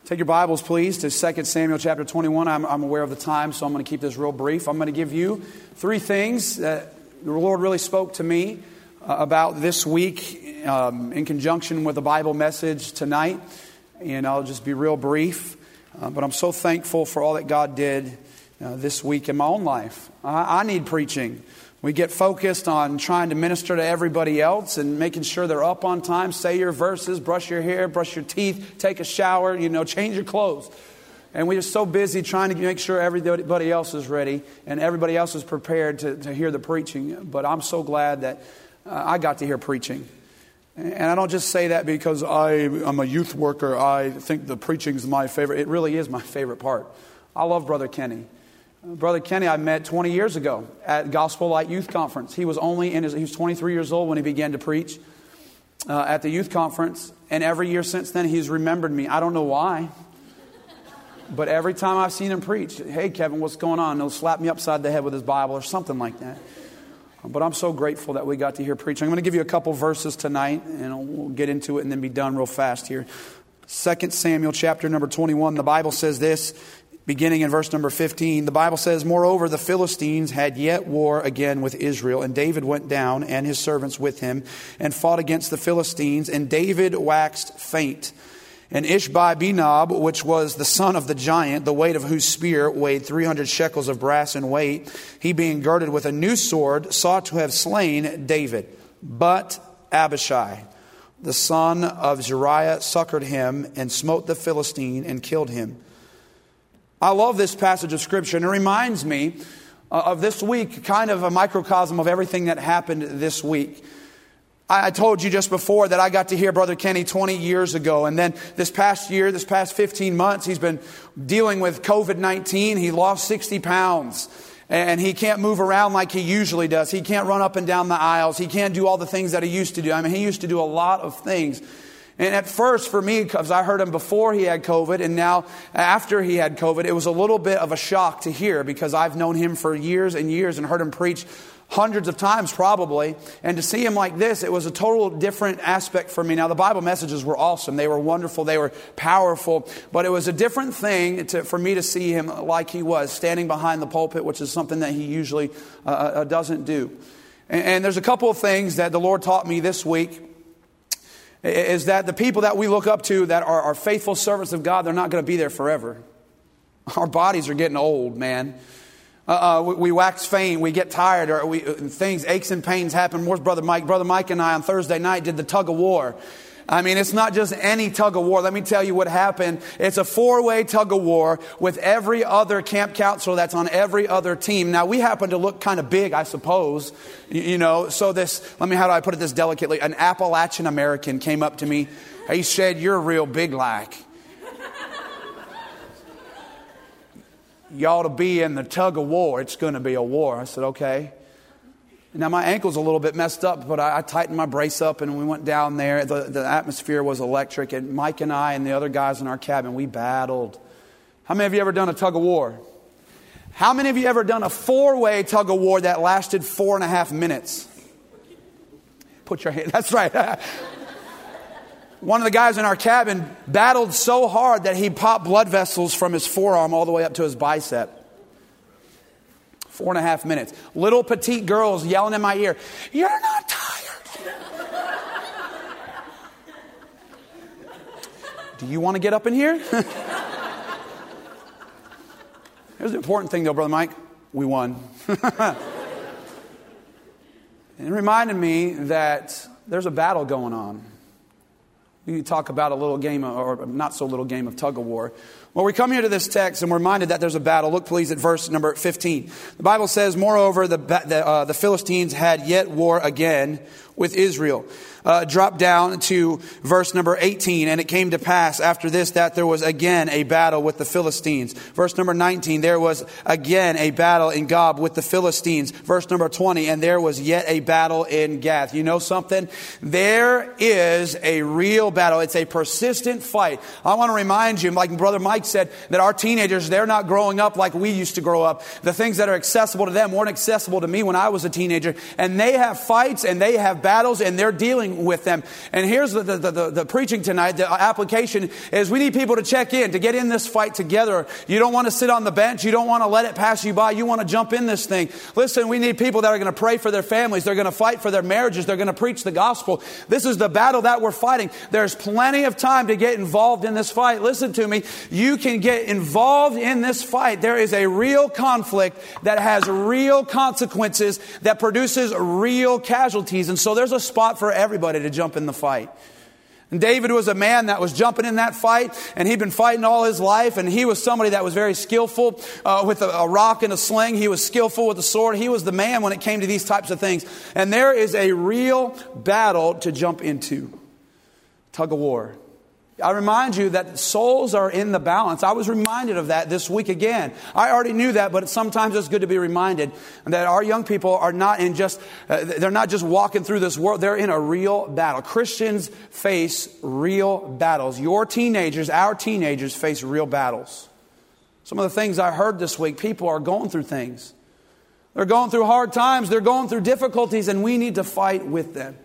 Take your Bibles, please, to 2 Samuel chapter 21. I'm aware of the time, so I'm going to keep this real brief. I'm going to give you three things that the Lord really spoke to me about this week in conjunction with the Bible message tonight. And I'll just be real brief. But I'm so thankful for all that God did this week in my own life. I need preaching. We get focused on trying to minister to everybody else and making sure they're up on time, say your verses, brush your hair, brush your teeth, take a shower, change your clothes. And we're just so busy trying to make sure everybody else is ready and everybody else is prepared to hear the preaching. But I'm so glad that I got to hear preaching. And I don't just say that because I'm a youth worker. I think the preaching is my favorite. It really is my favorite part. I love Brother Kenny. Brother Kenny I met 20 years ago at Gospel Light Youth Conference. He was he was 23 years old when he began to preach at the youth conference. And every year since then, he's remembered me. I don't know why. But every time I've seen him preach, hey, Kevin, what's going on? He'll slap me upside the head with his Bible or something like that. But I'm so grateful that we got to hear preaching. I'm going to give you a couple verses tonight, and we'll get into it and then be done real fast here. 2 Samuel chapter number 21, the Bible says this, beginning in verse number 15. The Bible says, "Moreover, the Philistines had yet war again with Israel, and David went down and his servants with him and fought against the Philistines, and David waxed faint. And Ishbi-Benob, which was the son of the giant, the weight of whose spear weighed 300 shekels of brass in weight, he being girded with a new sword, sought to have slain David. But Abishai, the son of Zeruiah, succored him and smote the Philistine and killed him." I love this passage of Scripture, and it reminds me of this week, kind of a microcosm of everything that happened this week. I told you just before that I got to hear Brother Kenny 20 years ago. And then this past 15 months, he's been dealing with COVID-19. He lost 60 pounds. And he can't move around like he usually does. He can't run up and down the aisles. He can't do all the things that he used to do. I mean, he used to do a lot of things. And at first, for me, because I heard him before he had COVID, and now after he had COVID, it was a little bit of a shock to hear, because I've known him for years and years and heard him preach hundreds of times probably. And to see him like this, it was a total different aspect for me. Now, the Bible messages were awesome. They were wonderful. They were powerful. But it was a different thing for me to see him like he was, standing behind the pulpit, which is something that he usually doesn't do. And there's a couple of things that the Lord taught me this week, is that the people that we look up to that are faithful servants of God, they're not going to be there forever. Our bodies are getting old, man. We wax faint, we get tired, or aches and pains happen. Where's Brother Mike? Brother Mike and I on Thursday night did the tug of war. I mean, it's not just any tug of war. Let me tell you what happened. It's a 4-way tug of war with every other camp counselor that's on every other team. Now, we happen to look kind of big, I suppose. So how do I put it this delicately? An Appalachian American came up to me. He said, "You're real big like. You ought to be in the tug of war. It's going to be a war." I said, "Okay." Now, my ankle's a little bit messed up, but I tightened my brace up and we went down there. The atmosphere was electric, and Mike and I and the other guys in our cabin, we battled. How many of you ever done a tug of war? How many of you ever done a 4-way tug of war that lasted 4.5 minutes? Put your hand. That's right. One of the guys in our cabin battled so hard that he popped blood vessels from his forearm all the way up to his bicep. 4.5 minutes. Little petite girls yelling in my ear, "You're not tired." Do you want to get up in here? Here's the important thing though, Brother Mike. We won. It reminded me that there's a battle going on. You talk about a little game, or not so little game of tug of war. Well, we come here to this text and we're reminded that there's a battle. Look, please, at verse number 15. The Bible says, "Moreover, the Philistines had yet war again with Israel." Drop down to verse number 18. "And it came to pass after this that there was again a battle with the Philistines." Verse number 19. "There was again a battle in Gob with the Philistines." Verse number 20. "And there was yet a battle in Gath." You know something? There is a real battle. It's a persistent fight. I want to remind you, like Brother Mike said, that our teenagers, they're not growing up like we used to grow up. The things that are accessible to them weren't accessible to me when I was a teenager. And they have fights and they have battles and they're dealing with them. And here's the preaching tonight, the application is we need people to check in, to get in this fight together. You don't want to sit on the bench. You don't want to let it pass you by. You want to jump in this thing. Listen, we need people that are going to pray for their families. They're going to fight for their marriages. They're going to preach the gospel. This is the battle that we're fighting. There's plenty of time to get involved in this fight. Listen to me. You can get involved in this fight. There is a real conflict that has real consequences, that produces real casualties. And so there's a spot for everybody to jump in the fight. And David was a man that was jumping in that fight, and he'd been fighting all his life, and he was somebody that was very skillful with a rock and a sling. He was skillful with a sword. He was the man when it came to these types of things. And there is a real battle to jump into. Tug of war. I remind you that souls are in the balance. I was reminded of that this week again. I already knew that, but sometimes it's good to be reminded that our young people are not they're not just walking through this world. They're in a real battle. Christians face real battles. Your teenagers, our teenagers face real battles. Some of the things I heard this week, people are going through things. They're going through hard times. They're going through difficulties, and we need to fight with them.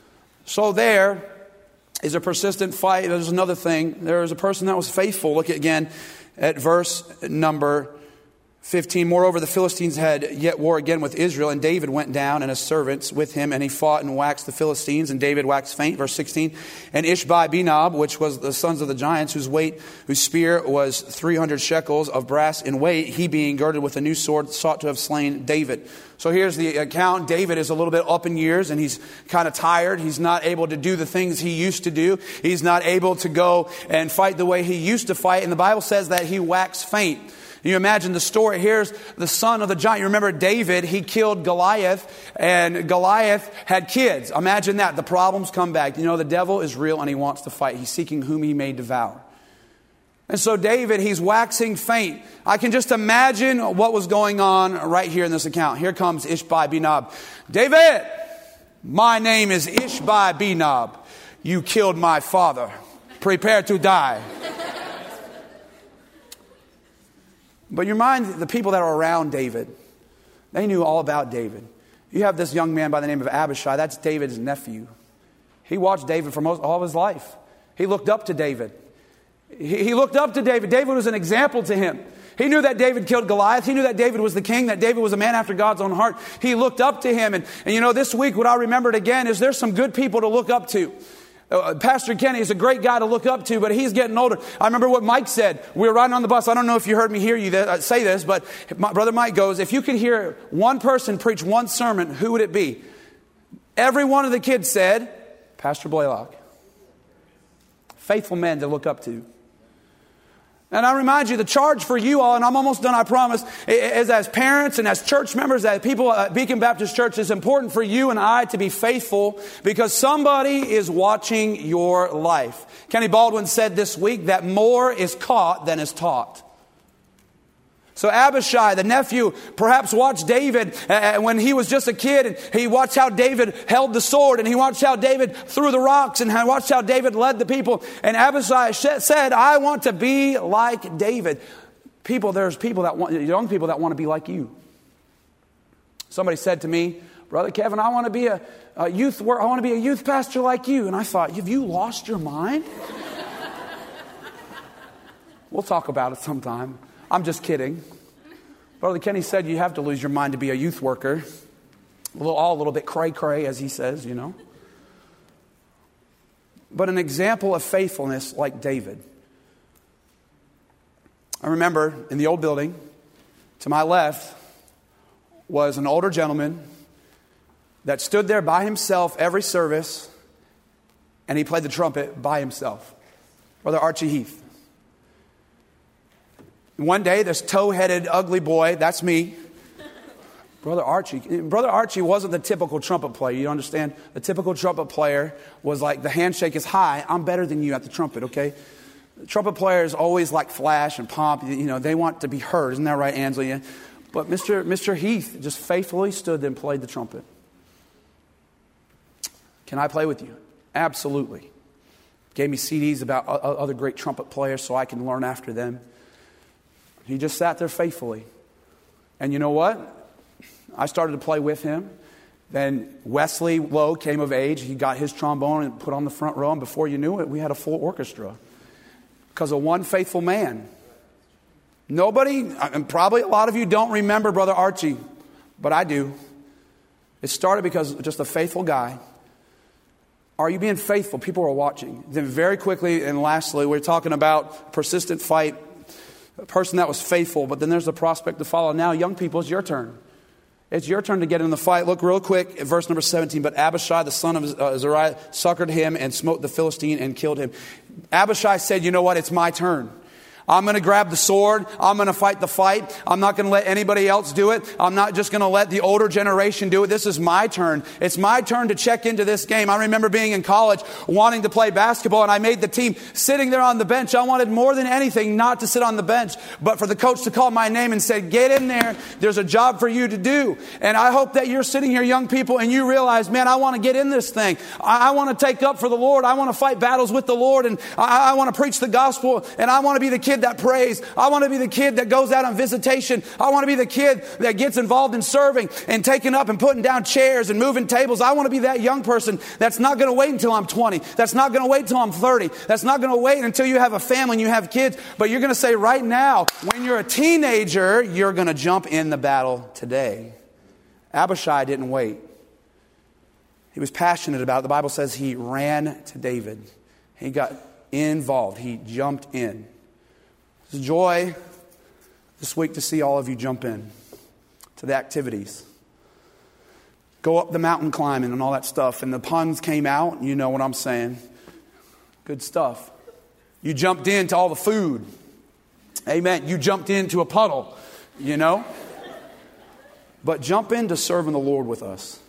So there is a persistent fight. There's another thing. There is a person that was faithful. Look again at verse number 15. Moreover, the Philistines had yet war again with Israel, and David went down and his servants with him, and he fought and waxed the Philistines, and David waxed faint. Verse 16. And Ishbi-Benob, which was the sons of the giants, whose spear was 300 shekels of brass in weight, he being girded with a new sword, sought to have slain David. So here's the account. David is a little bit up in years, and he's kind of tired. He's not able to do the things he used to do. He's not able to go and fight the way he used to fight. And the Bible says that he waxed faint. You imagine the story. Here's the son of the giant. You remember David, he killed Goliath, and Goliath had kids. Imagine that. The problems come back. You know, the devil is real and he wants to fight. He's seeking whom he may devour. And so David, he's waxing faint. I can just imagine what was going on right here in this account. Here comes Ishbi-Benob. David, my name is Ishbi-Benob. You killed my father. Prepare to die. But you mind the people that are around David. They knew all about David. You have this young man by the name of Abishai. That's David's nephew. He watched David for all of his life. He looked up to David. He looked up to David. David was an example to him. He knew that David killed Goliath. He knew that David was the king, that David was a man after God's own heart. He looked up to him. And you know, this week what I remembered again is there's some good people to look up to. Pastor Kenny is a great guy to look up to, but he's getting older. I remember what Mike said. We were riding on the bus. I don't know if you heard me say this, but Brother Mike goes, if you could hear one person preach one sermon, who would it be? Every one of the kids said, Pastor Blaylock. Faithful men to look up to. And I remind you, the charge for you all, and I'm almost done, I promise, is as parents and as church members, as people at Beacon Baptist Church, it's important for you and I to be faithful because somebody is watching your life. Kenny Baldwin said this week that more is caught than is taught. So Abishai, the nephew, perhaps watched David when he was just a kid, and he watched how David held the sword, and he watched how David threw the rocks, and watched how David led the people. And Abishai said, I want to be like David. There's young people that want to be like you. Somebody said to me, Brother Kevin, I want to be a youth pastor like you. And I thought, have you lost your mind? We'll talk about it sometime. I'm just kidding. Brother Kenny said you have to lose your mind to be a youth worker. All a little bit cray-cray, as he says, you know. But an example of faithfulness like David. I remember in the old building, to my left was an older gentleman that stood there by himself every service, and he played the trumpet by himself. Brother Archie Heath. One day, this tow-headed, ugly boy, that's me, Brother Archie wasn't the typical trumpet player, you understand? The typical trumpet player was like, the handshake is high, I'm better than you at the trumpet, okay? The trumpet players always like flash and pomp, you know, they want to be heard, isn't that right, Ansley? But Mr. Heath just faithfully stood there and played the trumpet. Can I play with you? Absolutely. Gave me CDs about other great trumpet players so I can learn after them. He just sat there faithfully. And you know what? I started to play with him. Then Wesley Lowe came of age. He got his trombone and put on the front row. And before you knew it, we had a full orchestra. Because of one faithful man. Nobody, and probably a lot of you don't remember Brother Archie. But I do. It started because of just a faithful guy. Are you being faithful? People are watching. Then very quickly and lastly, we're talking about persistent fight. A person that was faithful. But then there's the prospect to follow. Now, young people, it's your turn. It's your turn to get in the fight. Look real quick at verse number 17. But Abishai, the son of Zeruiah, succored him and smote the Philistine and killed him. Abishai said, you know what? It's my turn. I'm going to grab the sword. I'm going to fight the fight. I'm not going to let anybody else do it. I'm not just going to let the older generation do it. This is my turn. It's my turn to check into this game. I remember being in college wanting to play basketball, and I made the team sitting there on the bench. I wanted more than anything not to sit on the bench, but for the coach to call my name and say, get in there. There's a job for you to do. And I hope that you're sitting here, young people, and you realize, man, I want to get in this thing. I want to take up for the Lord. I want to fight battles with the Lord, and I want to preach the gospel, and I want to be the kid that prays. I want to be the kid that goes out on visitation. I want to be the kid that gets involved in serving and taking up and putting down chairs and moving tables. I want to be that young person that's not going to wait until I'm 20. That's not going to wait until I'm 30. That's not going to wait until you have a family and you have kids. But you're going to say right now, when you're a teenager, you're going to jump in the battle today. Abishai didn't wait. He was passionate about it. The Bible says he ran to David. He got involved. He jumped in. It's a joy this week to see all of you jump in to the activities. Go up the mountain climbing and all that stuff. And the puns came out. You know what I'm saying. Good stuff. You jumped into all the food. Amen. You jumped into a puddle, you know. But jump into serving the Lord with us.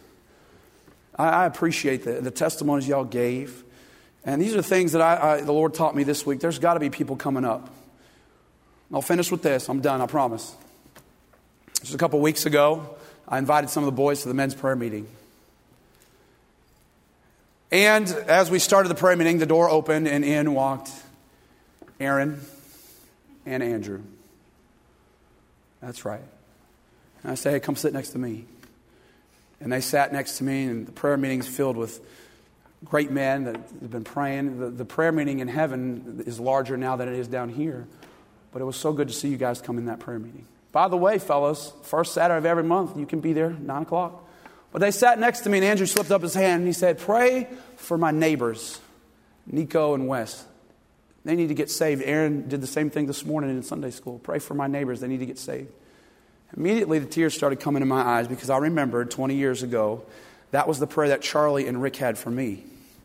I appreciate the testimonies y'all gave. And these are things that the Lord taught me this week. There's got to be people coming up. I'll finish with this. I'm done, I promise. Just a couple weeks ago, I invited some of the boys to the men's prayer meeting. And as we started the prayer meeting, the door opened and in walked Aaron and Andrew. That's right. And I said, hey, come sit next to me. And they sat next to me, and the prayer meeting's filled with great men that have been praying. The prayer meeting in heaven is larger now than it is down here. But it was so good to see you guys come in that prayer meeting. By the way, fellas, first Saturday of every month, you can be there, 9 o'clock. But they sat next to me, and Andrew slipped up his hand, and he said, pray for my neighbors, Nico and Wes. They need to get saved. Aaron did the same thing this morning in Sunday school. Pray for my neighbors. They need to get saved. Immediately, the tears started coming in my eyes because I remembered 20 years ago, that was the prayer that Charlie and Rick had for me.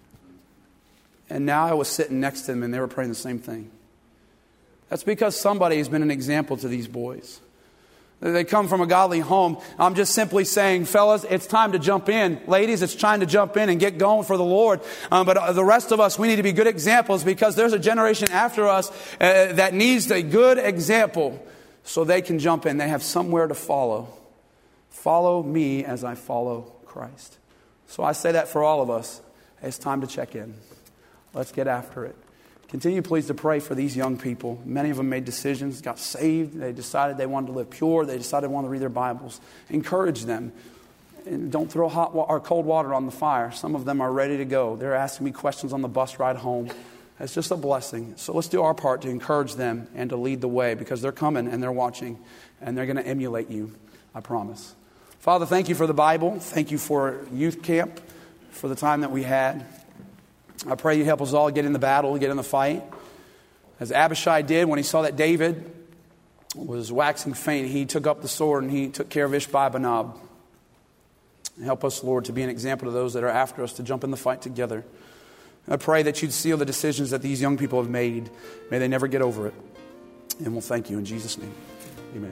And now I was sitting next to them, and they were praying the same thing. That's because somebody has been an example to these boys. They come from a godly home. I'm just simply saying, fellas, it's time to jump in. Ladies, it's time to jump in and get going for the Lord. But the rest of us, we need to be good examples because there's a generation after us that needs a good example so they can jump in. They have somewhere to follow. Follow me as I follow Christ. So I say that for all of us. It's time to check in. Let's get after it. Continue, please, to pray for these young people. Many of them made decisions, got saved. They decided they wanted to live pure. They decided they wanted to read their Bibles. Encourage them. And don't throw hot or cold water on the fire. Some of them are ready to go. They're asking me questions on the bus ride home. It's just a blessing. So let's do our part to encourage them and to lead the way because they're coming and they're watching and they're going to emulate you, I promise. Father, thank you for the Bible. Thank you for youth camp, for the time that we had. I pray you help us all get in the battle, get in the fight. As Abishai did when he saw that David was waxing faint, he took up the sword and he took care of Ishbi-Benob. Help us, Lord, to be an example to those that are after us to jump in the fight together. I pray that you'd seal the decisions that these young people have made. May they never get over it. And we'll thank you in Jesus' name. Amen.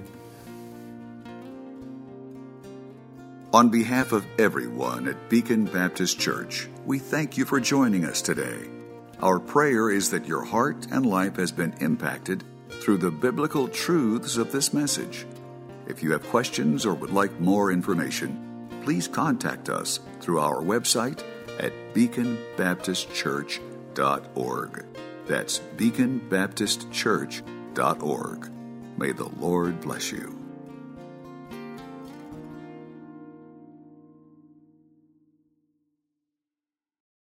On behalf of everyone at Beacon Baptist Church, we thank you for joining us today. Our prayer is that your heart and life has been impacted through the biblical truths of this message. If you have questions or would like more information, please contact us through our website at beaconbaptistchurch.org. That's beaconbaptistchurch.org. May the Lord bless you.